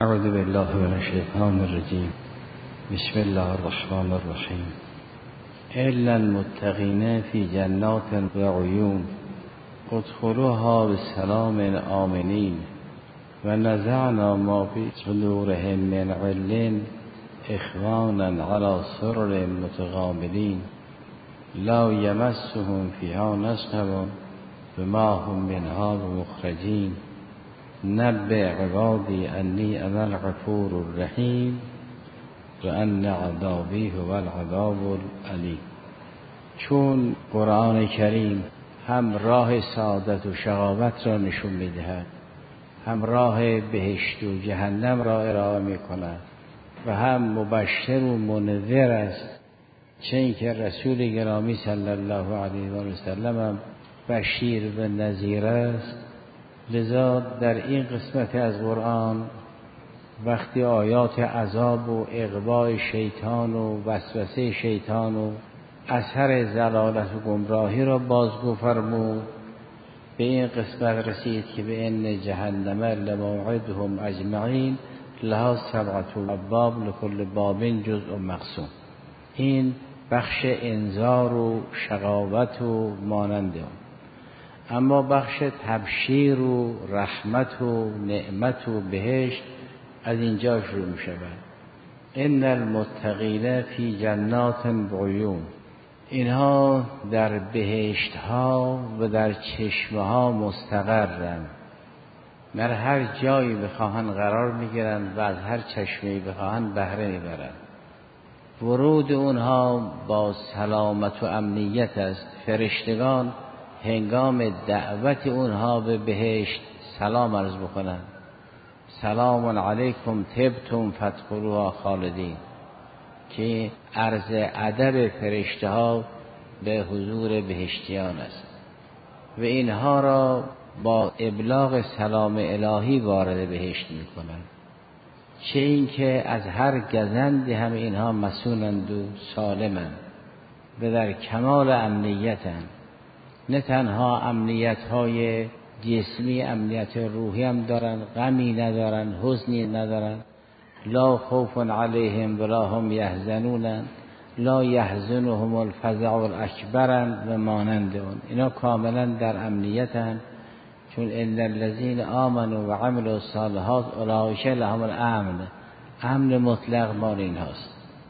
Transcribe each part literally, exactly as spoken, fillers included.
اعوذ بالله من الشیطان الرجیم. بسم الله الرحمن الرحیم. الا المتقین فی جنات و عیون ادخلوها بسلام آمنین و نزعنا ما فی صدورهم من غل اخوانا علی سرر متقابلین لا یمسهم فیها نصب وما هم منها بمخرجین نبئ عبادی انی انا الغفور الرحیم و ان عذابی هو العذاب العلیم. چون قرآن کریم هم راه سعادت و شقاوت را نشون می‌دهد، هم راه بهشت و جهنم را ارائه می‌کند و هم مبشر و منذر است، چه اینکه رسول گرامی صلی الله علیه و سلم هم بشیر و نذیر است. لذا در این قسمت از قرآن وقتی آیات عذاب و اغواء شیطان و وسوسه شیطان و اثر ضلالت و گمراهی را بازگو فرمود، به این قسمت رسید که به ان جهنم لموعدهم اجمعین لها سبعة ابواب لكل باب جزء مقسوم. این بخش انذار و شقاوت و مانند اون. اما بخش تبشیر و رحمت و نعمت و بهشت از اینجا شروع می شود. ان المتقین فی جنات و عیون، اینها در بهشت ها و در چشمه ها مستقرند، در هر جایی بخواهند قرار می گیرند و از هر چشمه‌ای بخواهند بهره می برند. ورود اونها با سلامت و امنیت است. فرشتگان هنگام دعوت اونها به بهشت سلام عرض بکنند: سلام علیکم طبتم فادخلوها خالدین، که عرض ادب فرشته ها به حضور بهشتیان است و اینها را با ابلاغ سلام الهی وارد بهشت می کنند. چه اینکه از هر گزندی هم اینها مسونند و سالمند و در کمال امنیتند. نه تنها امنیت های جسمی، امنیت روحی هم دارن، غمی ندارن، حزنی ندارن. لا خوف علیهم ولا هم یحزنون لا یحزنهم الفزع الاکبر و مانند اون. اینا کاملا در امنیتن، چون ان الذین آمنوا و عملوا الصالحات اولئک لهم الامن، امن مطلق مال اینهاست.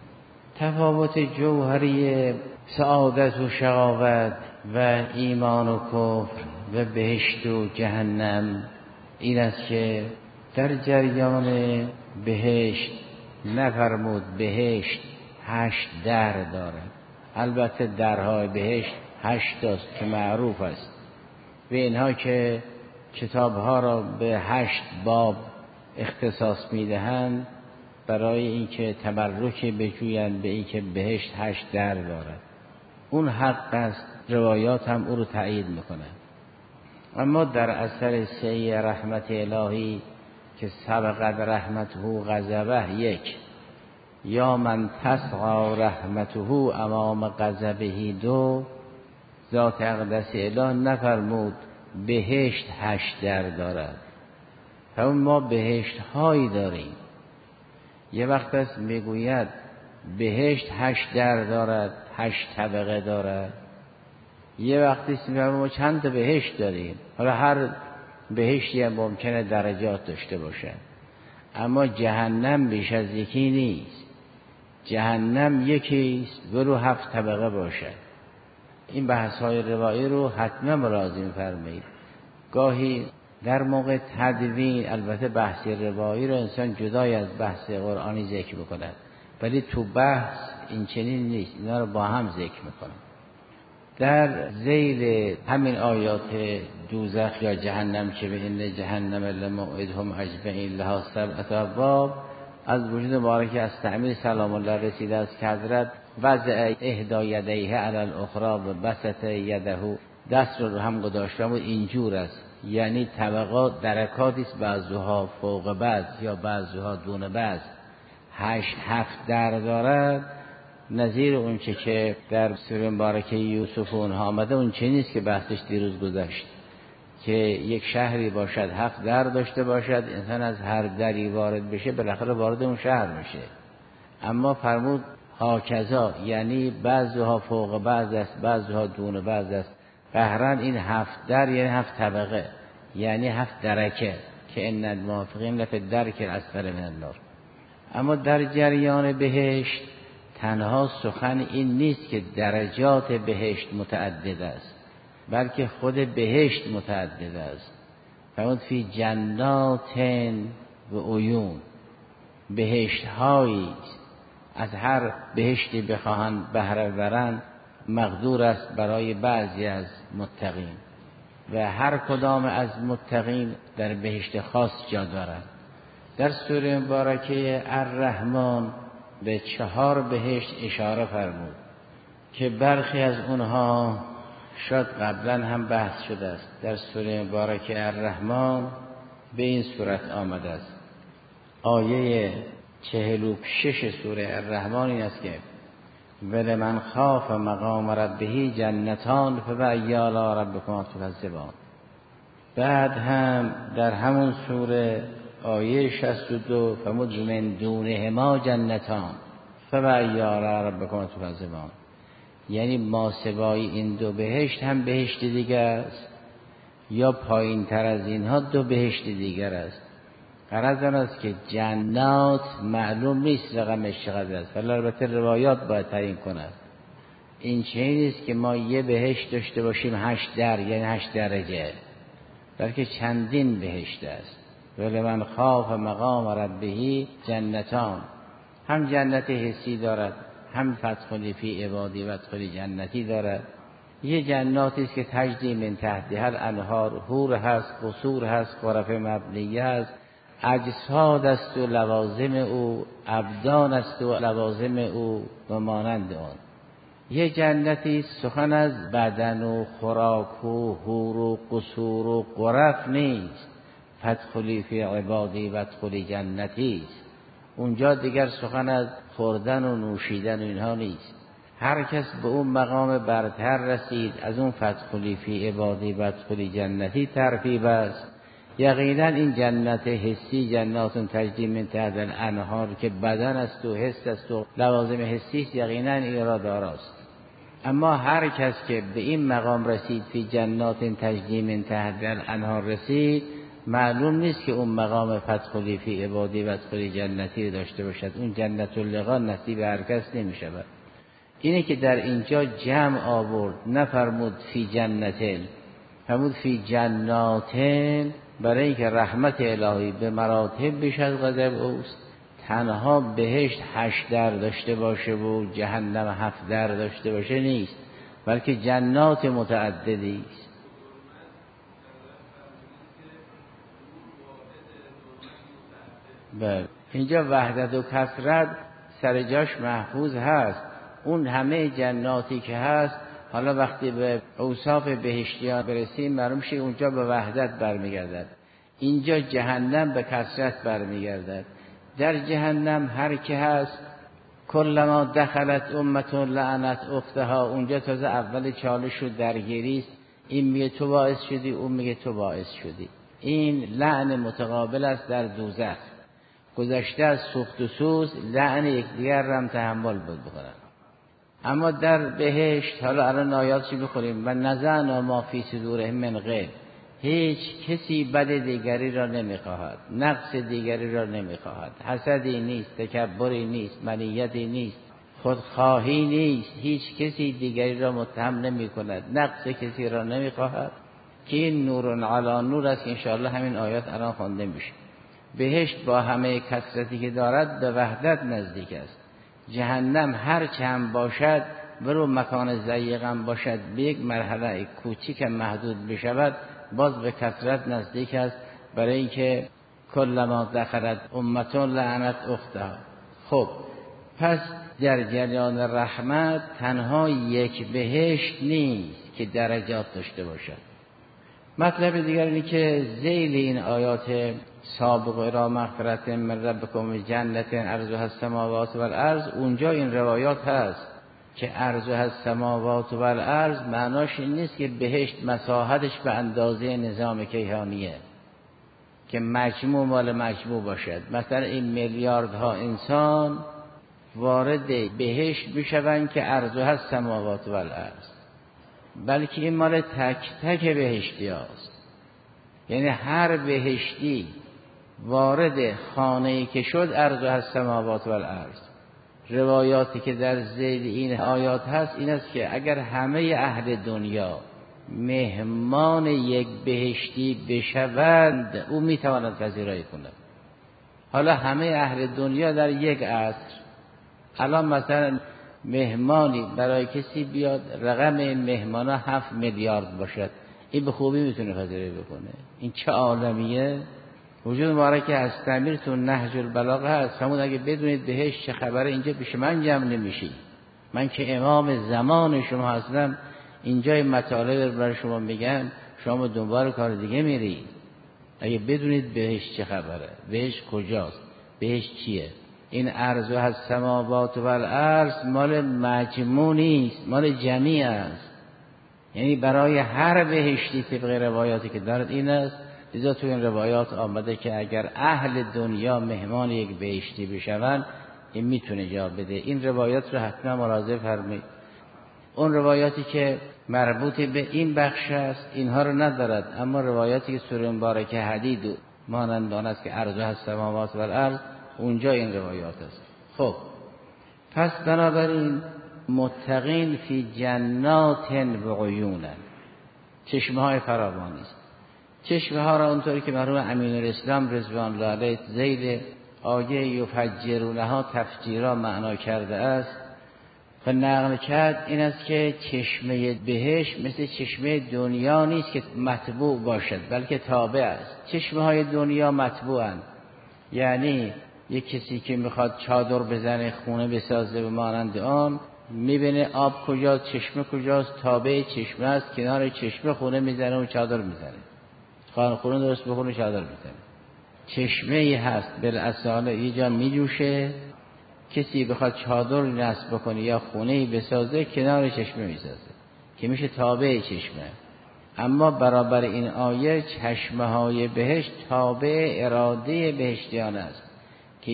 تفاوت جوهری سعادت و شقاوت و ایمان و کفر و بهشت و جهنم این است که در جریان بهشت نفرمود بهشت هشت در دارد. البته درهای بهشت هشت است که معروف است و اینها که کتابها را به هشت باب اختصاص میدهند برای اینکه تبرک بجویند به اینکه بهشت هشت در دارد. اون حق است، روایات هم او رو تایید میکنه. اما در اثر سعی رحمت الهی که سبقت رحمته غضبه یک، یا من تسعی رحمته امام غضبه دو، ذات اقدس اله نفرمود بهشت هشت در دارد. همون ما بهشت هایی داریم. یه وقت است میگوید بهشت هشت در دارد، هشت طبقه دارد. یه وقتی است میگوید ما چند تا بهشت داریم. حالا هر بهشتی هم ممکنه درجات داشته باشد، اما جهنم بیش از یکی نیست. جهنم یکیست ولو هفت طبقه باشد. این بحث های روایی رو حتما ملاحظه فرمایید. گاهی در موقع تدوین البته بحث روایی رو انسان جدای از بحث قرآنی ذکر میکند، ولی تو بحث این چنین نیست، اینا رو با هم ذکر میکنن. در ذیل همین آیات دوزخ یا جهنم که به ان جهنم لموعدهم اجمعین لها سبعة ابواب، از وجود مبارک از تعمیر سلام الله رسیده است که حضرت وضع احدی یدیه علی الاخری و بسط یده، دست رو هم گذاشته بود اینجور است، یعنی طبقات درکاتی است، بعضها فوق بعض یا بعضها دون بعض. هشت هفت در دارد، نظیر اون چه که در سوره مبارکه یوسف اونها آمده اون چه نیست که بحثش دیروز گذشت. که یک شهری باشد هفت در داشته باشد، انسان از هر دری وارد بشه بالاخره وارد اون شهر میشه. اما فرمود هاکذا، یعنی بعضها فوق بعض است، بعضها دون بعض است. قهرن این هفت در یعنی هفت طبقه، یعنی هفت درکه که ان المنافقین لفی الدرک الاسفل من النار. اما در جریان بهشت تنها سخن این نیست که درجات بهشت متعدد است، بلکه خود بهشت متعدد است. فرمود فی جنات و عیون، بهشت هایی از هر بهشتی بخواهند بهره برند مقدور است برای بعضی از متقین و هر کدام از متقین در بهشت خاص جا دارند. در سوره مبارکه الرحمن به چهار بهشت اشاره فرمود که برخی از اونها شاید قبلا هم بحث شده است. در سوره مبارکه الرحمن به این صورت آمده است. آیه چهل و شش سوره الرحمن این است که ولمن خاف مقام ربه جنتان فبأی آلاء ربکما تکذبان. بعد هم در همون سوره آیه شصت و دو فرمود من دونهما جنتان فبأی آلاء ربکما تکذبان، یعنی ماسوای این دو بهشت هم بهشت دیگر است یا پایین تر از اینها دو بهشت دیگر است. غرض آن است که جنات معلوم نیست رقمش چقدر است، ولی البته روایات باید تعیین کند. این چنین نیست که ما یه بهشت داشته باشیم هشت در، یعنی هشت درجه، بلکه چندین بهشت است. ولمن خاف مقام ربه جنتان، هم جنت حسی دارد، هم فادخلی فی عبادی وادخلی جنتی دارد. یه جناتی است که تجری من تحتها الانهار، حور هست، قصور هست، غرف مبنیه است، اجساد است و لوازم او، ابدان است و لوازم او و مانند آن. یه جنتی سخن از بدن و خوراک و حور و قصور و غرف نیست، فادخلی فی عبادی وادخلی جنتی است. اونجا دیگر سخن از خوردن و نوشیدن و اینها نیست. هر کس به اون مقام برتر رسید، از اون فادخلی فی عبادی وادخلی جنتی ترتیب است. یقینا این جنت حسی جنات تجری من تحتها الانهار که بدن است و حس است و لوازم حسی است، یقینا این را داراست. اما هر کس که به این مقام رسید فی جنات تجری من تحتها الانهار رسید، معلوم نیست که اون مقام فادخلی فی عبادی وادخلی جنتی داشته باشد. اون جنت اللقا نصیب هر کس نمی شود. اینه که در اینجا جمع آورد، نفرمود فی جنتین، فرمود فی جناتین، برای اینکه رحمت الهی به مراتب بیش از غضب اوست. تنها بهشت هشت در داشته باشه و جهنم هفت در داشته باشه نیست، بلکه جنات متعددی است. بله، اینجا وحدت و کثرت سر جاش محفوظ هست. اون همه جناتی که هست، حالا وقتی به اوصاف بهشتیان برسیم معلوم شه اونجا به وحدت برمیگردد. اینجا جهنم به کثرت برمیگردد. در جهنم هر که هست کلما دخلت امت لعنت اختها، اونجا تازه اول چالش و درگیری است. این میگه تو باعث شدی، اون میگه تو باعث شدی. این لعن متقابل است در دوزخ. گذشته از سوخت و سوز لعن یکدیگر را هم تحمل بکنند. اما در بهشت حالا الان آیاتش بخوریم و نزعنا ما فی صدورهم من غل، هیچ کسی بد دیگری را نمیخواهد، نقص دیگری را نمیخواهد، حسدی نیست، تکبری نیست، منیتی نیست، خودخواهی نیست، هیچ کسی دیگری را متهم نمی کند، نقص کسی را نمیخواهد که این نور علی نور است. انشاءالله همین آیات الان خوانده میشه. بهشت با همه کثرتی که دارد به وحدت نزدیک است. جهنم هر چند باشد ولو مکان ضیقم باشد به یک مرحله کوچیک محدود بشود باز به کثرت نزدیک است، برای اینکه کلما دخلت امت لعنت اختها. خب پس در جریان رحمت تنها یک بهشت نیست که درجات داشته باشد. مطلب دیگر اینه که ذیل این آیات سابق الى مغفرت من ربکم جنت عرضها السماوات والارض، اونجا این روایات هست که عرضها السماوات و الارض معناش این نیست که بهشت مساحتش به اندازه نظام کیهانیه که مجموع مال مجموع باشد. مثلا این میلیاردها انسان وارد بهشت میشوند که عرضها السماوات و الارض، بلکه این مال تک تک بهشتی هاست. یعنی هر بهشتی وارد خانه‌ای که شد عرضها السماوات و الارض. روایاتی که در ذیل این آیات هست این است که اگر همه اهل دنیا مهمان یک بهشتی بشوند او میتواند پذیرایی کند. حالا همه اهل دنیا در یک عصر، الان مثلا مهمانی برای کسی بیاد رقم مهمانا هفت میلیارد باشد، این به خوبی میتونه پذیرایی بکنه. این چه عالمیه؟ وجود مبارک هستمیر تو نهج البلاغه هست. همون اگه بدونید بهش چه خبره اینجا پیش من جمع نمیشی، من که امام زمان شما هستم اینجای مطالب برای شما میگم، شما دنبال کار دیگه میرید. اگه بدونید بهش چه خبره، بهش کجاست، بهش چیه. این عرضها السماوات و الارض مال مجموع نیست، مال جمیع است. یعنی برای هر بهشتی طبق روایاتی که دارد این است. لذا تو این روایات آمده که اگر اهل دنیا مهمان یک بهشتی بشوند این میتونه جواب بده. این روایات رو حتما مراجعه فرمایید. اون روایاتی که مربوط به این بخش است اینها رو ندارد، اما روایاتی که سوره مبارکه حدید مانند آن است که عرضها السماوات و الارض اونجا این روایات است. خب پس بنابراین متقین فی جنات و عیون، چشمه های فراوانی است. چشمه ها را اونطوری که مرحوم امین الاسلام رضوان الله علیه ذیل آیه یفجرونها تفجیرا معنا کرده است و نقل کرد این است که چشمه بهشت مثل چشمه دنیا نیست که مطبوع باشد بلکه تابع است. چشمه های دنیا مطبوعند، یعنی یک کسی که میخواد چادر بزنه خونه بسازه به مانند آن میبینه آب کجاست، چشمه کجاست، تابع چشمه است، کنار چشمه خونه میزنه و چادر میزنه، خانه خونه درست بخونه چادر میزنه. چشمه ای هست بالاصاله یه جا میجوشه، کسی بخواد چادر نصب بکنه یا خونه ای بسازه کنار چشمه میسازه که میشه تابع چشمه. اما برابر این آیه چشمه های بهشت تابع اراده بهشتیان است که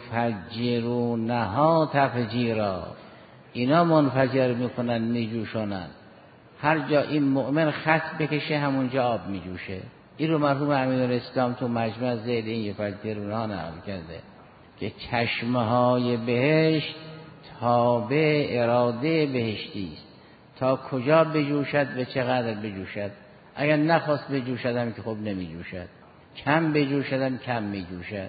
یفجرونها تفجیرا، اینا منفجر میکنن میجوشونن. هر جا این مؤمن خط بکشه همونجا آب میجوشه. این رو مرحوم امین الاسلام تو مجمع ذیل این یفجرونها نقل کرده که چشمه های بهشت تابع اراده بهشتی است، تا کجا بجوشد و چقدر بجوشد. اگر نخواست بجوشد هم که خب نمیجوشد، کم بجوشد هم کم میجوشد.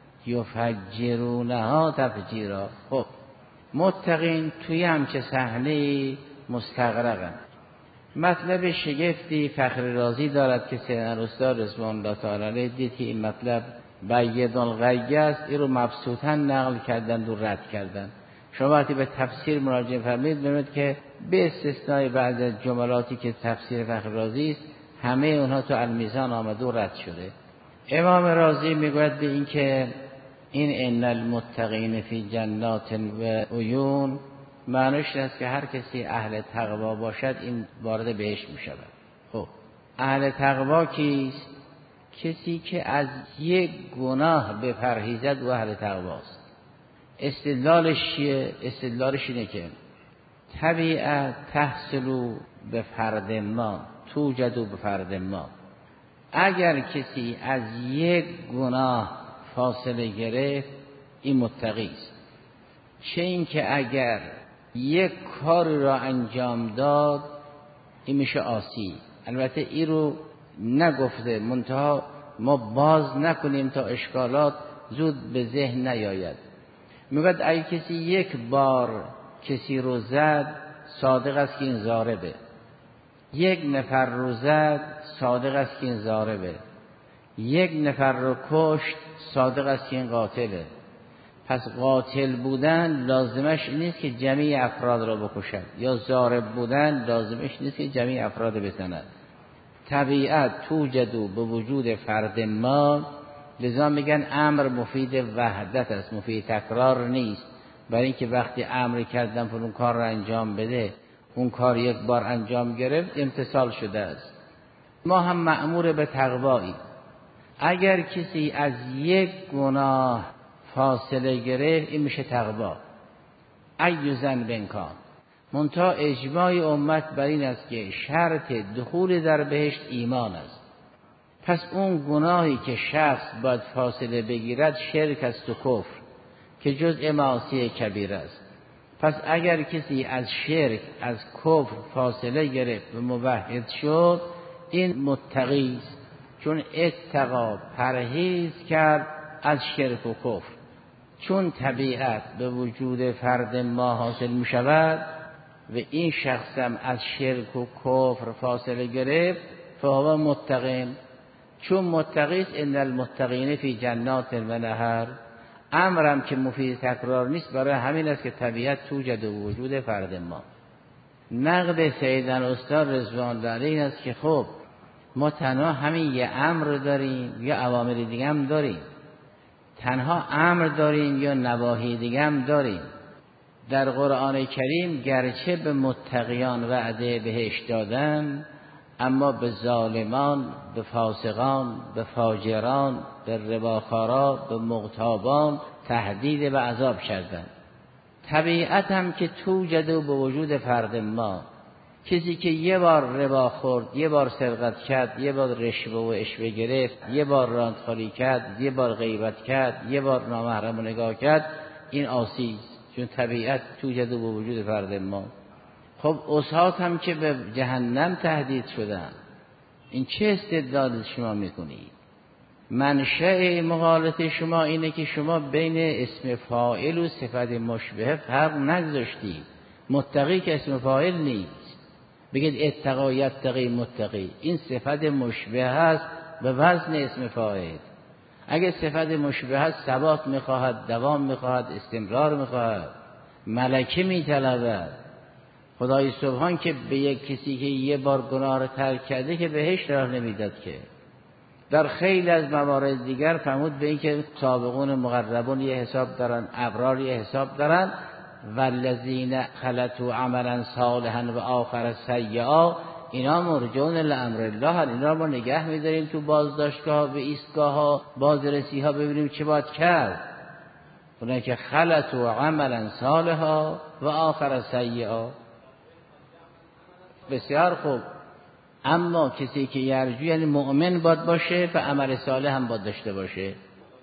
یفجرونها تفجیرا. خب متقین توی همچه صحنه مستغرقن. مطلب شگفتی فخر رازی دارد که سیدنا استاد رضوان الله تعالی علیه دید که این مطلب بعید الغی است، این رو مبسوطاً نقل کردن و رد کردن. شما وقتی به تفسیر مراجعه فرمایید ببینید که به استثنای بعض از جملاتی که تفسیر فخر رازی است همه اونها تو المیزان آمده و رد شده. امام رازی میگوید به این که این ان المتقین فی جنات و عیون معنیش است که هر کسی اهل تقوا باشد این وارد بهشت می شود. خب اهل تقوا کیست؟ کسی که از یک گناه بپرهیزد و اهل تقواست. استدلالش چیه؟ استدلالش اینه که طبیعت تحصلو به فرد ما توجدو به فرد ما. اگر کسی از یک گناه فاصله گرفت این متقی است. چه این که اگر یک کاری را انجام داد این میشه عاصی. البته این رو نگفته، منتها ما باز نکنیم تا اشکالات زود به ذهن نیاید. میگوید اگه کسی یک بار کسی رو زد صادق است که این ضاربه، یک نفر رو زد صادق است که این ضاربه، یک نفر رو کشت صادق است که این قاتله. پس قاتل بودن لازمش نیست که جمعی افراد را بکشد، یا ضارب بودن لازمش نیست که جمعی افراد بزند. طبیعت توجدو به وجود فرد ما، لذا میگن امر مفید وحدت است، مفید تکرار نیست. برای اینکه وقتی امر کردن پر اون کار را انجام بده، اون کار یک بار انجام گرفت امتثال شده است. ما هم مأمور به تقوایی. اگر کسی از یک گناه فاصله گرفت این میشه تقوا. ای ذنب کان. منتها اجماع امت بر این است که شرط دخول در بهشت ایمان است. پس اون گناهی که شخص باید فاصله بگیرد شرک است و کفر که جزء معاصی کبیره است. پس اگر کسی از شرک از کفر فاصله گرفت و موحد شد این متقی است، چون اتقا پرهیز کرد از شرک و کفر. چون طبیعت به وجود فرد ما حاصل می شود و این شخص هم از شرک و کفر فاصله گرفت فهو متقین. چون متقی است ان المتقین فی جنات و نهر. امرم که مفید تکرار نیست، برای همین است که طبیعت توجد و وجود فرد ما. نقد سیدنا استاد رضوان الله علیه است که خب ما تنها همین یه امر داریم یا اوامر دیگه هم داریم؟ تنها امر داریم یا نواهی دیگه هم داریم؟ در قرآن کریم گرچه به متقیان وعده بهشت دادن، اما به ظالمان، به فاسقان، به فاجران، به رباخارا، به مغتابان تهدید و عذاب کردند. طبیعت هم که توجد و به وجود فرد ما، کسی که یه بار ربا خورد، یه بار سرقت کرد، یه بار رشوه و عشوه گرفت، یه بار راندخوری کرد، یه بار غیبت کرد، یه بار نامحرم نگاه کرد، این عاصی است، چون طبیعت توجد و به وجود فرد ما. خب عصات هم که به جهنم تهدید شدن، این چه استدلال شما میکنید؟ منشأ مغالطه شما اینه که شما بین اسم فاعل و صفت مشبه فرق نگذاشتید. متقی که اسم فاعل نیست، بگید اتقا یتقی متقی، این صفت مشبه هست به وزن اسم فاعل. اگه صفت مشبه هست ثبات میخواهد، دوام میخواهد، استمرار میخواهد، ملکه میطلبد. خدای سبحان که به یک کسی که یه بار گناه رو ترک کرده که بهشت راه نمیداد که. در خیلی از موارد دیگر فرمود به این که سابقون مقربون یه حساب دارن، ابرار یه حساب دارن، والذین خلطوا عملا صالحا و آخر سیئا اینا مرجون لامر الله. اینا ما نگه می‌داریم تو بازداشتگاه و ایستگاه‌ها، بازرسی‌ها، ببینیم چه باید کرد. اونایی که خلطوا عملا صالحا و آخر سیئا. بسیار خوب. اما کسی که یرجو یعنی مؤمن باید باشه و عمل صالح هم باید داشته باشه.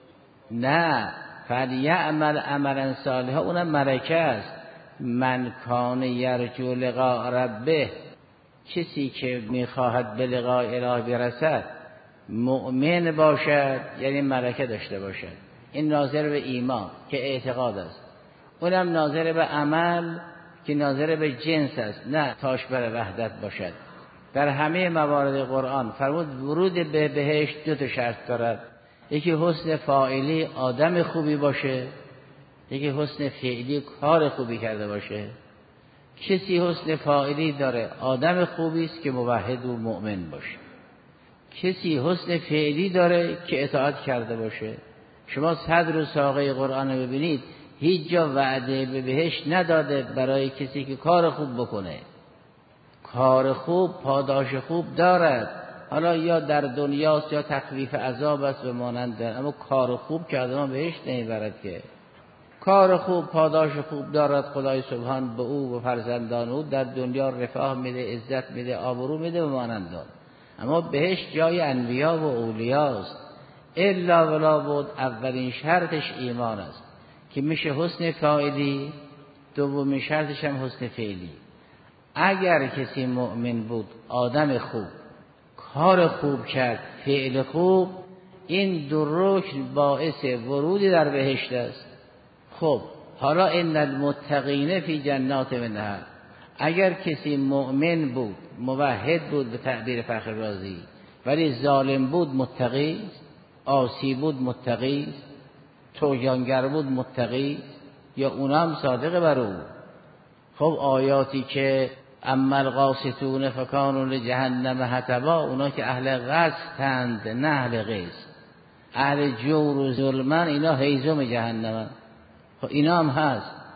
نه، فلیعمل عملا صالحا اونم ملکه است. من کان یرجو لقاء ربه، کسی که میخواهد به لقاء اله برسد مؤمن باشد یعنی ملکه داشته باشد. این ناظر به ایمان که اعتقاد است. اونم ناظر به عمل که ناظر به جنس است، نه تاش بر وحدت باشد. در همه موارد قرآن فرمود ورود به بهشت دو تا شرط دارد. یکی حسن فاعلی آدم خوبی باشه، یکی حسن فعلی کار خوبی کرده باشه. کسی حسن فاعلی داره آدم خوبی است که موحد و مؤمن باشه. کسی حسن فعلی داره که اطاعت کرده باشه. شما صدر و ساقه قرآن رو ببینید، هیچ جا وعده به بهشت نداده برای کسی که کار خوب بکنه. کار خوب پاداش خوب دارد، حالا یا در دنیاست یا تخفیف عذاب است و مانند، اما کار خوب که آدم بهشت نمیبرد که. کار خوب پاداش خوب دارد. خدای سبحان به او و فرزندان او در دنیا رفاه میده، عزت میده، آبرو میده و مانند. اما بهشت جای انبیا و اولیاست. الا ولا بود اولین شرطش ایمان است که میشه حسن فاعلی، دومین شرطش هم حسن فعلی. اگر کسی مؤمن بود، آدم خوب، کار خوب کرد، فعل خوب، این دو رکن باعث ورودی در بهشت است. خب حالا ان المتقین فی جنات و نهر. اگر کسی مؤمن بود، موحد بود به تعبیر فخر رازی، ولی ظالم بود متقی، عاصی بود متقی، طغیانگر بود متقی، یا اونم صادق بر او. خب آیاتی که اما القاسطون فکانوا لجهنم حطبا، اونا که اهل قسطند نه اهل قسط، اهل جور و ظلمن، اینا هیزم جهنم. خب اینا هم هست.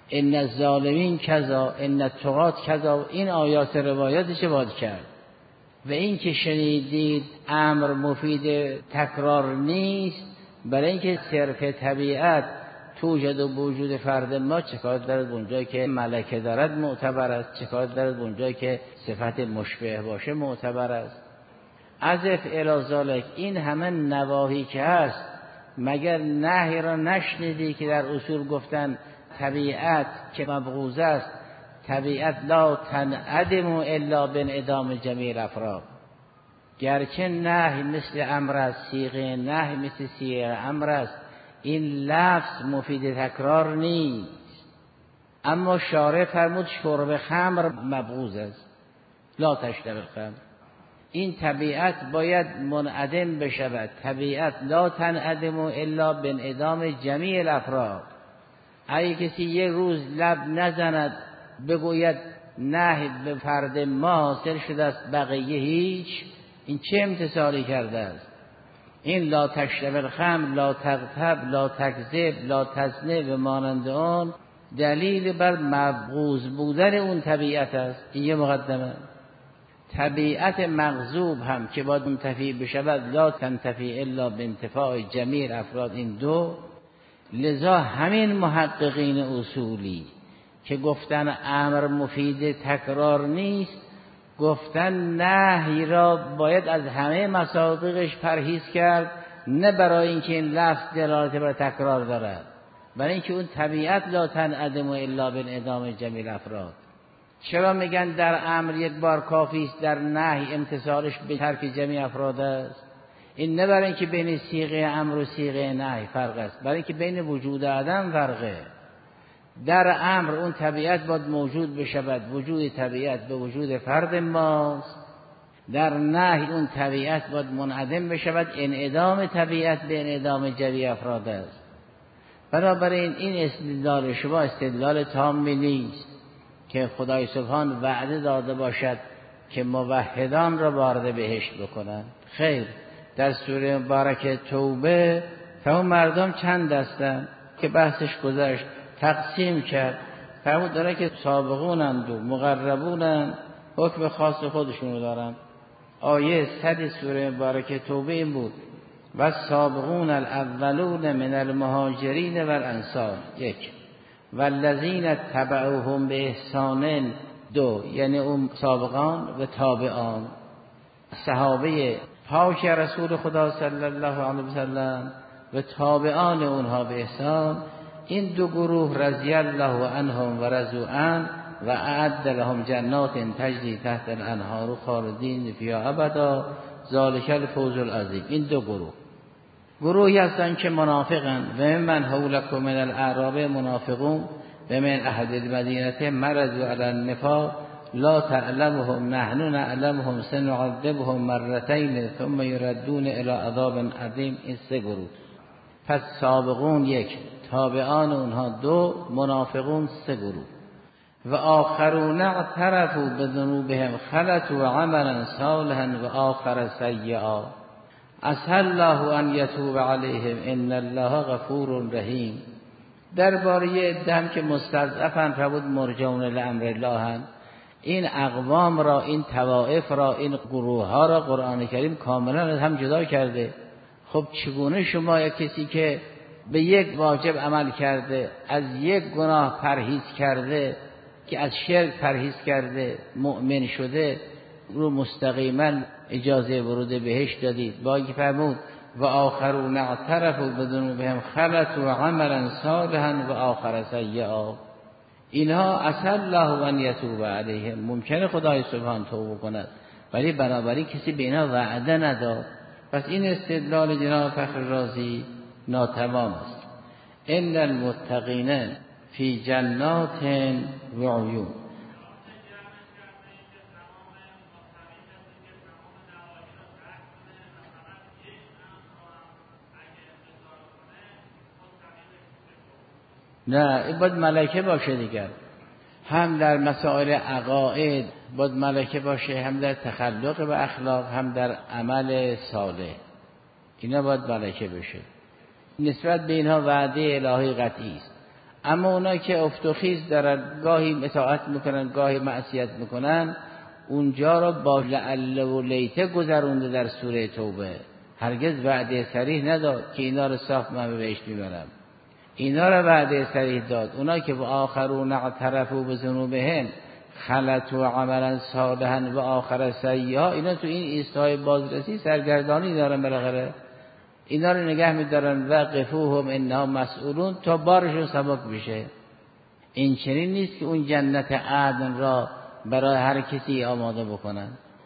ان الظالمین کذا، ان الطغاة کذا. این آیات روایاتش باید کرد. و این که شنیدید امر مفید تکرار نیست، برای اینکه صرف طبیعت توجد و وجود فرد ما چکار دارد اونجایی که ملکه دارد معتبر است، چکار دارد اونجایی که صفت مشبه باشه معتبر است. عزف الی ذالک، این همه نواهی که هست مگر نهی را نشنیدی که در اصول گفتن طبیعت که مبغوض است، طبیعت لا تنعدم الا بانعدام جمیع الافراد. گرچه نهی مثل امر است، صیغه نهی مثل صیغه امر است، این لفظ مفید تکرار نیست. اما شارع فرمود شرب خمر مبغوض است، لا تشرب الخمر. این طبیعت باید منعدم بشود. طبیعت لا تنعدم الا بانعدام جمیع الافراد. اگه کسی یک روز لب نزند بگوید نهی به فرد ما حاصل شده است بقیه هیچ، این چه امتثالی کرده است؟ این لا تشرب الخمر، لا تغتب، لا تکذب، لا تزنی و مانند آن دلیل بر مبغوض بودن اون طبیعت است. این یه مقدمه. طبیعت مغضوب هم که باید منتفی بشود، لا تنتفی الا بانتفاع جمیع افراد. این دو. لذا همین محققین اصولی که گفتن امر مفید تکرار نیست، گفتن نهی را باید از همه مصادیقش پرهیز کرد، نه برای اینکه این لفظ دلالت بر تکرار دارد، برای اینکه اون طبیعت لا تنعدم الا بانعدام جمیع الافراد. چرا میگن در امر یک بار کافی است، در نهی امتثالش به ترک جمیع افراد است؟ این نه برای اینکه بین صیغه امر و صیغه نهی فرق است، برای اینکه بین وجود عدم فرقه. در امر اون طبیعت باید موجود بشود، وجود طبیعت به وجود فرد ماست. در نهی اون طبیعت باید منعدم بشود، انعدام طبیعت به انعدام جمیع افراد است. بنابراین این استدلال شما استدلال تامی نیست که خدای سبحان وعده داده باشد که موحدان را وارد بهشت بکنند. خیر، در سوره مبارکه توبه فهم مردم چند دستن که بحثش گذشت، تقسیم کرد. فرمود داره که سابقونند و مقربونند، حکم خاص خودشونو دارن. آیه صد سوره مبارکه توبه این بود: و سابقون الاولون من المهاجرین و الانصار، یک، والذین تبعوهم به احسان، دو، یعنی اون سابقان و تابعان، صحابه پاک رسول خدا صلی الله علیه وسلم و تابعان اونها به احسان. این دو گروه رضی الله عنهم و رضوا عنه و اعد لهم جنات تجری تحت الانهار خالدین فیها ابدا ذلک الفوز العظیم. این دو گروه گروهی هستند که منافقن. و من حولکم من الاعراب منافقون و من اهل المدینه مرضوا علی النفاق لا تعلمهم نحن نعلمهم سنعذبهم مرتين ثم يردون الى عذاب عظیم. این سه گروه. پس سابقون یک، تابعان اونها دو، منافقون سه گروه. و آخرون اعترفوا بذنوبهم خلطوا عملا صالحا و آخر سیئا عسى الله ان یتوب علیهم ان الله غفور رحیم. درباره عده که مستضعفن فرمود مرجون لامر الله، این اقوام را، این طوائف را، این گروه ها را قرآن کریم کاملا از هم جدا کرده. خب چگونه شما یک کسی که به یک واجب عمل کرده، از یک گناه پرهیز کرده، که از شرک پرهیز کرده، مؤمن شده، رو مستقیما اجازه ورود بهشت دادید؟ با اینکه فرمود و آخرون اعترفوا بذنوبهم خلطوا عملا صالحا و آخر سیئا. اینها عسى الله ان یتوب علیهم، ممکنه خدای سبحان توبه کند، ولی بنابراین کسی به اینا وعده نداد. پس این استدلال جناب فخر رازی ناتمام است. ان المتقین فی جنات و عیون. نه، این باید ملائکه باشه دیگر. هم در مسائل عقاید باید ملائکه باشه، هم در تخلق و اخلاق، هم در عمل صالح. اینا باید ملائکه بشه. نسبت به اینها وعده الهی قطعی است. اما اونا که افت و خیز دارن، گاهی اطاعت میکنن گاهی معصیت میکنن، اونجا رو با لعل و لیته گذرونده در سوره توبه. هرگز وعده صریح نداد که اینا رو ساخت من به بهشت میبرم. اینا رو وعده صریح داد. اونا که با آخرون اعترفوا بذنوبهم خلطوا عملا صالحا و آخر سیئا، اینا تو این ایستای بازرسی سرگردانی دارن، بالاخره اینا رو نگه میدارن و قفوهم انهم مسئولون تا بارشون سبک بشه. این چنین نیست که اون جنت عدن را برای هر کسی آماده بکنن.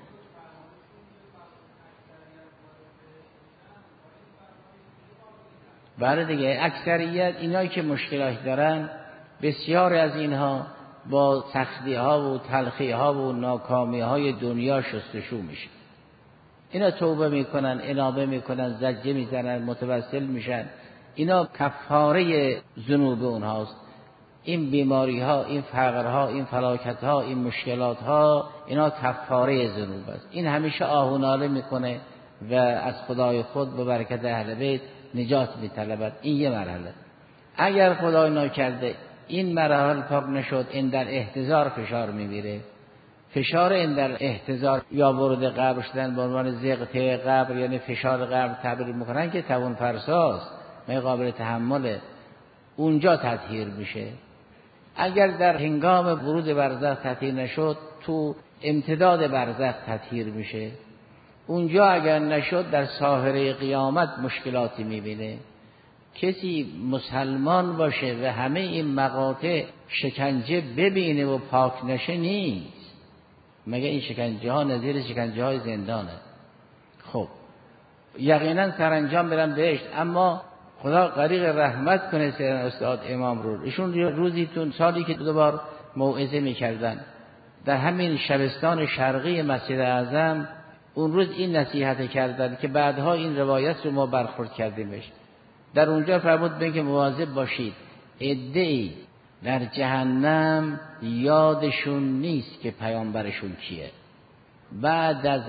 بله دیگه، اکثریت اینایی که مشکلات دارن، بسیار از اینها با سختی ها و تلخی ها و ناکامی های دنیا شستشو میشه. اینا توبه میکنن، انابه میکنن، زجه میزنن، متوسل میشن، اینا کفاره ذنوب اونهاست. این بیماری ها، این فقر ها، این فلاکت ها، این مشکلات ها، اینا کفاره ذنوب است. این همیشه آه و ناله میکنه و از خدای خود به برکت اهل بیت نجات میطلبد. این یه مرحله. اگر خدای ناکرده این مراحل پاک نشد، این در احتضار فشار میگیره. فشار این در احتضار یا ورود قبر شدن به عنوان زغطه قبر، یعنی فشار قبر تعبیر میکنن که توان فرساست، می قابل تحمله، اونجا تطهیر میشه. اگر در هنگام ورود برزخ تطهیر نشد، تو امتداد برزخ تطهیر میشه. اونجا اگر نشد در ساحره قیامت مشکلاتی میبینه. کسی مسلمان باشه و همه این مقاطع شکنجه ببینه و پاک نشه نیست. مگه این شکنجه ها نظیر شکنجه های زندانه؟ خب یقینا سرانجام برن بهشت، اما خدا غریق رحمت کنه سیدنا استاد امام رو. ایشون روزی تون سالی که دو بار موعظه میکردن در همین شبستان شرقی مسجد اعظم، اون روز این نصیحت کردن که بعدها این روایت رو ما برخورد کردیمش. در اونجا فرمود بگه مواظب باشید، عده‌ای در جهنم یادشون نیست که پیامبرشون کیه. بعد از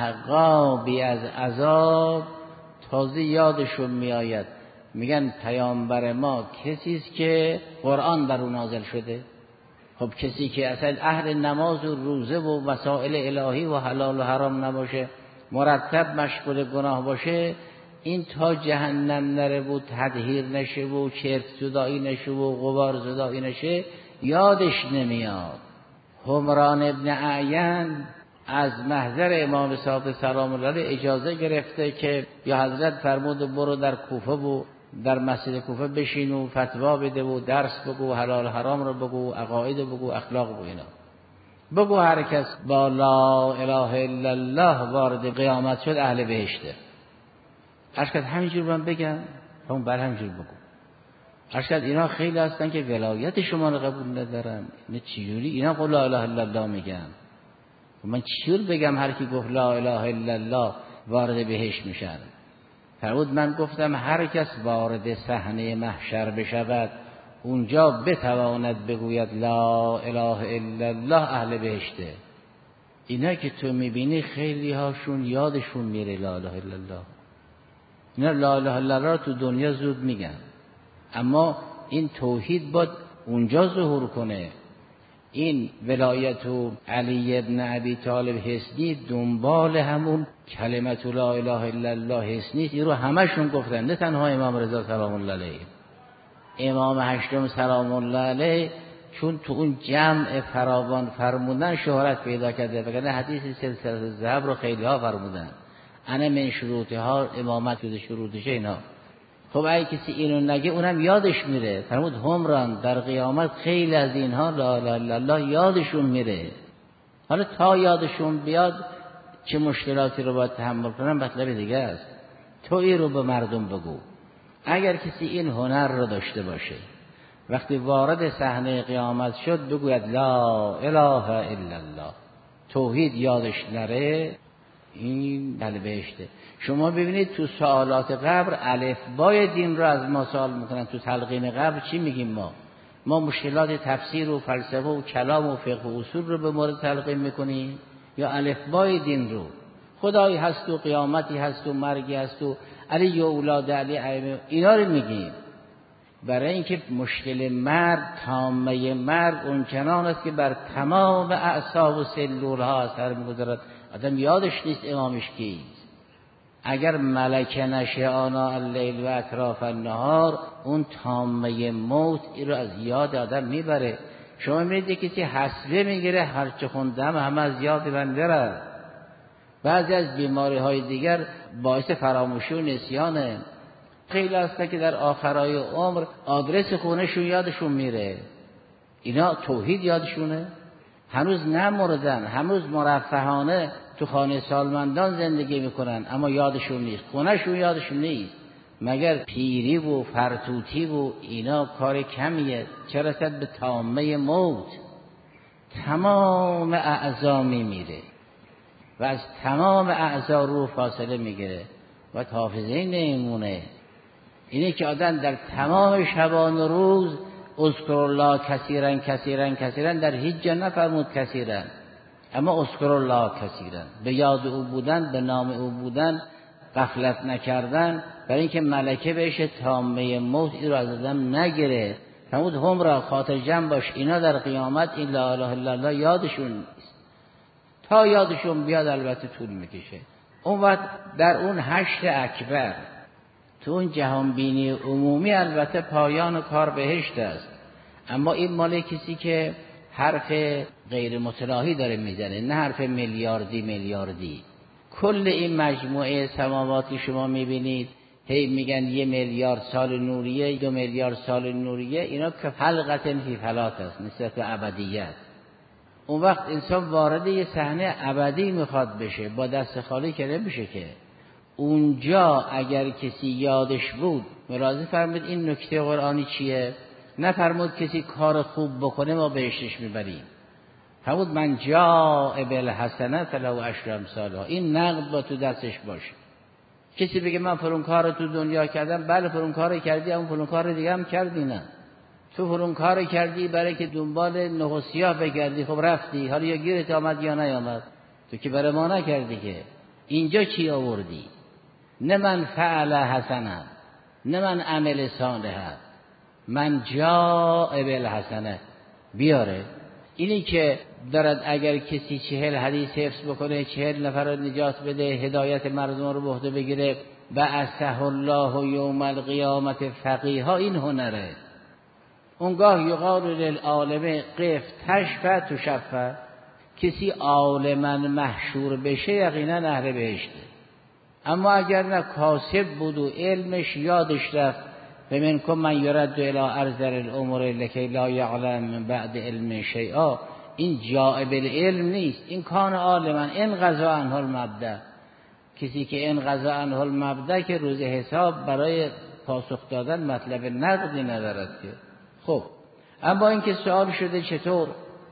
احقابی از عذاب تازه یادشون میآید، میگن پیامبر ما کسی است که قرآن بر اون نازل شده. خب کسی که اصلا اهل نماز و روزه و مسائل الهی و حلال و حرام نباشه، مرتب مشغول گناه باشه، این تا جهنم نره و تطهیر نشه و چرت زدایی نشه و غبار زدایی نشه یادش نمیاد. حمران ابن اعین از محضر امام صادق سلام الله علیه اجازه گرفته که یا حضرت فرمود برو در کوفه و در مسجد کوفه بشین و فتوا بده و درس بگو، حلال حرام رو بگو، عقاید بگو، اخلاق بگو، اینا بگو. هر کس با لا اله الا الله وارد قیامت شد اهل بهشته. اشکال همینجور من بگم، همون بر همینجور بگو. اشکال اینا خیلی هستن که ولایت شما رو قبول ندارن. اینا چجوری اینا قول لا اله الا الله میگن؟ من چجور بگم هر کی گفت لا اله الا الله وارد بهشت میشن؟ فرمود من گفتم هر کس وارد صحنه محشر بشود اونجا بتواند بگوید لا اله الا الله اهل بهشته. اینا که تو میبینی خیلی هاشون یادشون میره لا اله الا الله. اینا لا اله الا الله تو دنیا زود میگن، اما این توحید باید اونجا ظهور کنه. این ولایت و علی ابن ابی طالب حسنی دنبال همون کلمت لا اله الا الله حسنی، این رو همشون گفتن، نه تنها امام رضا سلام الله علیه. امام هشتم سلام الله علیه چون تو اون جمع فراوان فرمودن شهرت پیدا کرده، وگرنه حدیث سلسله الذهب رو خیلی ها فرمودن، انا من شروطها امامت شده شروطشه اینا. خب اگه کسی اینو نگه اونم یادش میره. فرمود حمران در قیامت خیلی از اینها لا اله الا الله یادشون میره. حالا تا یادشون بیاد چه مشکلاتی رو باید تحمل کنن مطلب دیگه است. تو این رو به مردم بگو. اگر کسی این هنر رو داشته باشه وقتی وارد صحنه قیامت شد بگوید لا اله الا الله، توحید یادش نره، این اهل بهشته. شما ببینید تو سوالات قبر الف بای دین رو از ما سوال میکنن. تو تلقین قبر چی میگیم ما؟ ما مشکلات تفسیر و فلسفه و کلام و فقه و اصول رو به مورد تلقین میکنیم یا الف بای دین رو؟ خدایی هست و قیامتی هست و مرگی هست و علی و اولاد علی اینا رو میگیم. برای اینکه مشکل مرگ، طامه مرگ اون چنان است که بر تمام اعصاب و سلولها اثر می‌گذارد. آدم یادش نیست امامش کیست. اگر ملک نشه آناء اللیل و اطراف النهار، اون طامه موت این رو از یاد آدم میبره. شما می‌بینید کسی حسبه میگیره، هر چه خوندم همه از یاد من بره. بعضی از بیماری‌های دیگر باعث فراموشی و نسیانه. خیلی هستن که در آخرای عمر آدرس خونه‌شون یادشون میره. اینا توحید یادشونه؟ هنوز نمردن، هنوز مرفهانه تو خانه سالمندان زندگی میکنن، اما یادشون نیست، خونه‌شون یادشون نیست. مگر پیری و فرتوتی و اینا کار کمیه، چه رسد به طامه موت. تمام اعضا میمیره و از تمام اعضا روح فاصله میگیره و حافظه نمیمونه. اینه که آدم در تمام شبان و روز اذکر الله کثیرا کثیرا کثیرا، در هیچ جا نفرمود کثیرا، اما اذکر الله کثیرا، به یاد او بودن، به نام او بودن، غفلت نکردن، برای اینکه ملکه بهش طامه موت این رو از آدم نگیره. فرمود هم را خاطر جمع باش، اینا در قیامت این لا اله الا الله یادشون نیست. تا یادشون بیاد البته طول میکشه. اون وقت در اون حشر اکبر، تو اون جهان بینی عمومی، البته پایان کار بهشت است، اما این مال کسی که حرف غیر متناهی داره میزنه، نه حرف میلیاردی میلیاردی. کل این مجموعه سماواتی شما میبینید هی میگن یه میلیارد سال نوریه، دو میلیارد سال نوریه، اینا که حلقة فی فلاة است نسبت به ابدیت. اون وقت انسان وارد یه صحنه ابدی میخواد بشه، با دست خالی که نمیشه که. اونجا اگر کسی یادش بود، ملاحظه فرمود این نکته قرآنی چیه؟ نفرمود کسی کار خوب بکنه ما بهشتش میبریم. فرمود من جاء بالحسنه فله عشر امثالها. این نقد با تو دستش باشه. کسی بگه من فلان کار تو دنیا کردم، بله فلان کار کردی، اما فلان کار دیگه هم کردی. نه، تو فلان کار کردی برای که دنبال نه و سیاه بگردی، خب رفتی، حالا یا گیرت آمد یا نیامد، تو که برای ما نکردی که. اینجا چی آوردی؟ نه من فعل حسنه، نه من عمل صالحه، من جاء بالحسنه بیاره. اینی که دارد اگر کسی چهل حدیث حفظ بکنه، چهل نفر رو نجات بده، هدایت مردم رو به عهده بگیره، بعثه الله یوم القیامت فقیها، این هنره. اونگاه یقال للعالم قف تشفع تشفع، کسی عالما محشور بشه یقینا اهل بهشته. اما اگر نه کاسب بود و علمش یادش رفت، فمنکم من یرد الی ارذل الامور لکی لا یعلم من بعد علم شیئا، این جاء بالعلم نیست، این کان عالما ان قضا عنه المبدأ. کسی که ان قضا عنه المبدأ که روز حساب برای پاسخ دادن مطلب نقدی ندارد که. خب اما اینکه سوال شده چطور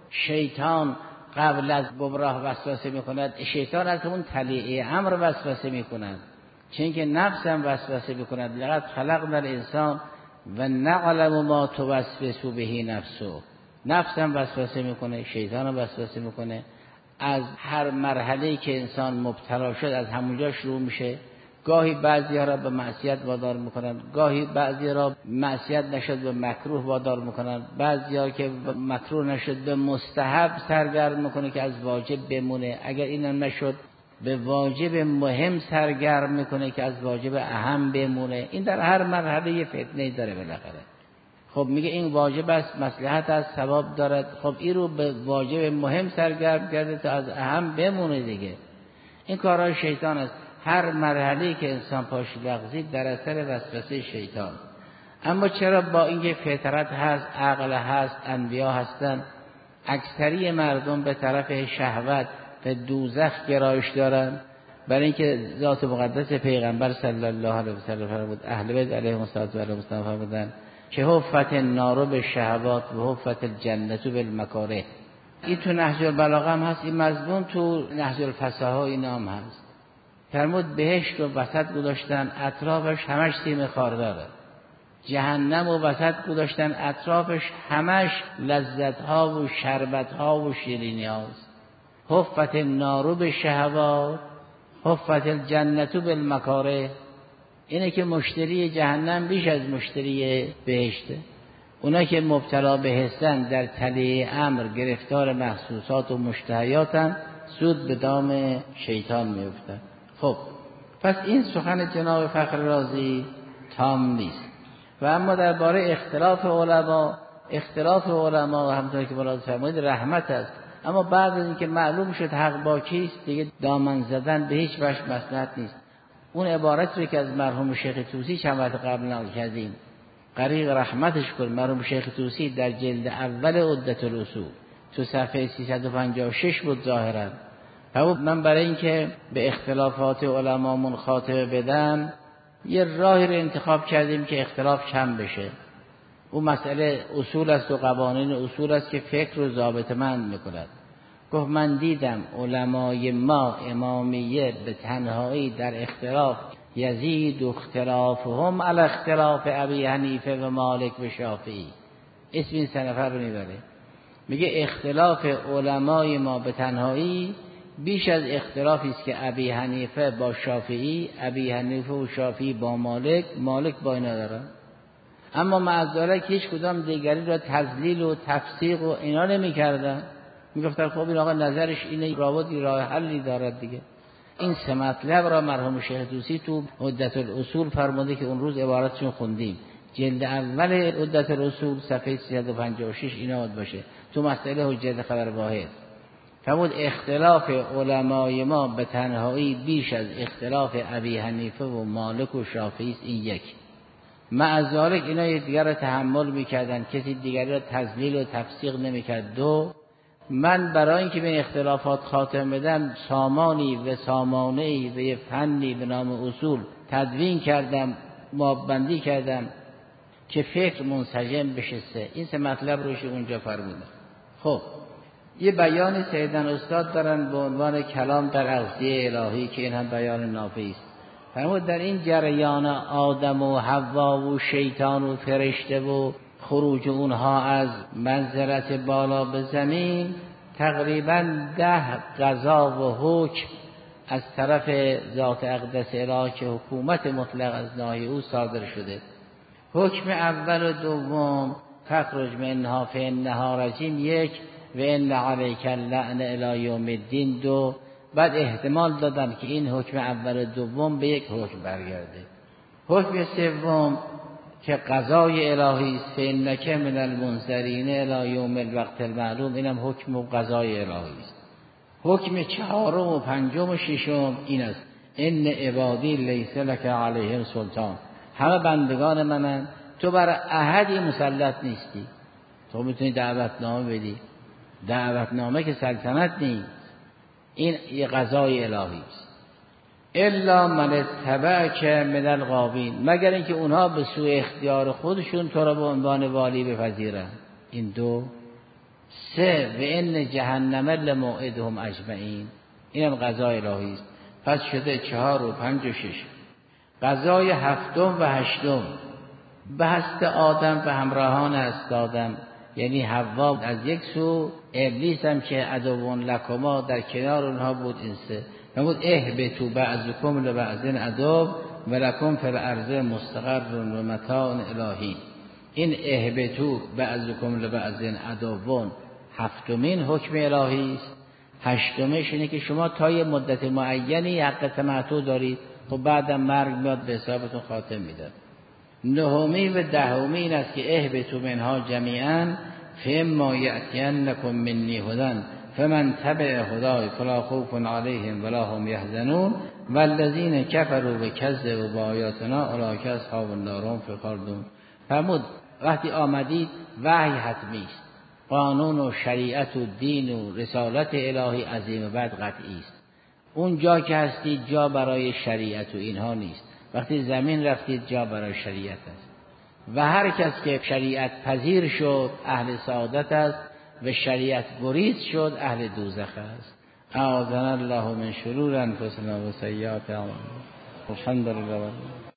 شیطان قبل از گمراه وسوسه میکند، شیطان از اون طلیعه امر وسوسه میکند، چون که نفس هم وسوسه میکند. لقد خلقنا الانسان و نعلم ما توسوس به نفسه. نفس هم وسوسه میکنه، شیطان هم وسوسه میکنه. از هر مرحله‌ای که انسان مبتلا شد از همونجا شروع میشه. گاهی بعضی‌ها را به معصیت وادار میکنن، گاهی بعضی‌ها را معصیت نشد به مکروه وادار میکنن، بعضی‌ها که مکروه نشد به مستحب سرگرم میکنه که از واجب بمونه، اگر اینا نشد به واجب مهم سرگرم میکنه که از واجب اهم بمونه. این در هر مرحله یه فتنه داره بالاخره. خب میگه این واجب است، مصلحت است، ثواب دارد، خب این رو به واجب مهم سرگرم کرده تا از اهم بمونه دیگه. این کارهای شیطان است. هر مرحله‌ای که انسان پاش لغزید در اثر وسوسه شیطان. اما چرا با اینکه فطرت هست، عقل هست، انبیا هستن، اکثری مردم به طرف شهوت و دوزخ گرایش دارن؟ برای اینکه ذات مقدس پیغمبر صلی الله علیه و سلم فرمود، اهل بیت علیهم السلام فرمودن که حفت النار بالشهوات و حفت الجنة بالمکاره. این تو نهج البلاغه هم هست، این مضمون تو نهج الفصاحا اینا هم هست. فرمود بهشت رو وسط گذاشتن، اطرافش همش سیم خارداره. جهنم رو وسط گذاشتن، اطرافش همش لذت ها و شربت ها و شیرینی هاست. حفت النار بالشهوات حفت الجنة بالمکاره. اینه که مشتری جهنم بیش از مشتری بهشته. اونا که مبتلا به حسن در تله امر گرفتار محسوسات و مشتهیاتن، سود به دام شیطان میفتن. خب پس این سخن جناب فخر رازی تام نیست. و اما درباره اختلاف علما، اختلاف علما همونطور که مراد فرمایید رحمت است، اما بعد از اینکه معلوم شد حق با کیست دیگه دامن زدن به هیچ وجه مصلحت نیست. اون عبارت رو که از مرحوم شیخ طوسی چند وقت قبل نقل کردیم، غریق رحمتش کن، مرحوم شیخ طوسی در جلد اول عدة الاصول تو صفحه سیصد و پنجاه و شش بود ظاهرا. من برای اینکه به اختلافات علمامون خاتمه بدم یه راهی رو انتخاب کردیم که اختلاف کم بشه. اون مسئله اصول است و قوانین اصول است که فکر رو ضابطه‌مند میکند. گفت من دیدم علمای ما امامیه به تنهایی در اختلاف یزید اختلافهم علی اختلاف ابی حنیفه و مالک و شافعی. اسم این سه نفر رو میبره، میگه اختلاف علمای ما به تنهایی بیش از اختلافی است که ابی حنیفه با شافعی، ابی حنیفه و شافعی با مالک، مالک با اینا دارن. اما معذالک هیچ کدام دیگری را تضلیل و تفسیق و اینا نمی کردن. می گفتن خب این آقا نظرش اینه، رابطی راه حلی دارد دیگه. این سه مطلب را مرحوم شیخ طوسی تو عدة الاصول فرموده که اون روز عبارتشون خوندیم. جلد اول عدة الاصول صفحه سیصد و پنجاه و شش اینا باید باشه. تو مسئله حجت خبر واحد فرمود اختلاف علمای ما به تنهایی بیش از اختلاف ابی حنیفه و مالک و شافعی است. این یک. مع ذالک اینا دیگر را تحمل میکردن، کسی دیگری را تضلیل و تفسیق نمیکرد. دو، من برای اینکه به این اختلافات خاتم بدم سامانی و سامانه‌ای و یه فنی به نام اصول تدوین کردم، مابندی کردم که فکر منسجم بشه. سه این سه مطلب روش اونجا فرموده. خب یه بیان سیدن استاد دارن به عنوان کلام در اغذیه الهی که این هم بیان نافعی است. فرمود در این جریان آدم و حوا و شیطان و فرشته و خروج اونها از منزلت بالا به زمین تقریبا ده قضا و حکم از طرف ذات اقدس الهی که حکومت مطلق از ناحیه او صادر شده. حکم اول و دوم فخرج منها فانها رجیم یک و ان علیک اللعنه الی یوم الدین دو. بعد احتمال دادن که این حکم اول و دوم به یک حکم برگرده. حکم سوم که قضای الهی است فانک من المنذرین الی یوم الوقت المعلوم، اینم حکم و قضای الهی است. حکم چهارم و پنجم و ششم این است ان عبادی لیس لک علیهم سلطان، همه بندگان منن، تو بر احدی مسلط نیستی. تو میتونی دعوتنامه بدی، دعوتنامه که سلطنت نیست. این یه قضای الهی است. الا من اتبعک من الغاوین، مگر اینکه اونها به سوء اختیار خودشون تو را به عنوان والی بپذیرن. این دو. سه و ان جهنم لموعدهم اجمعین، اینم قضای الهی است. پس شده چهار و پنج و شش. قضای هفتم و هشتم بحث آدم و همراهان است آدم، یعنی حوا از یک سو، ابلیس هم که عدوون لکما در کنار اونها بود. این سه فرمود اهبطوا بعضکم لبعض عدو و لکم فی الارض مستقر و متاع الهی. این اهبطوا بعضکم لبعض عدو هفتمین حکم الهی است. هشتمش اینه که شما تا یه مدت معینی حق تمتع دارید، خب بعدم مرگ میاد به حسابتون خاتم میداد. نهمی و دهمی این است که اهبطوا منها جمیعا فاما یأتینکم منی هدی فمن تبع هدای فلا خوف علیهم ولا هم یحزنون والذین کفروا وکذبوا بآیاتنا اولئک اصحاب النار هم فیها خالدون. فرمود وقتی آمدید وحی حتمی است، قانون و شریعت و دین و رسالت الهی عظیم و بعد قطعی است. اون جا که هستید جا برای شریعت و اینها نیست. وقتی زمین رفتید جا برای شریعت است و هر کس که شریعت پذیر شد اهل سعادت است و شریعت گریز شد اهل دوزخ است. اعاذنا الله من شرور انفسنا و سیئات اعمالنا. الحمدلله.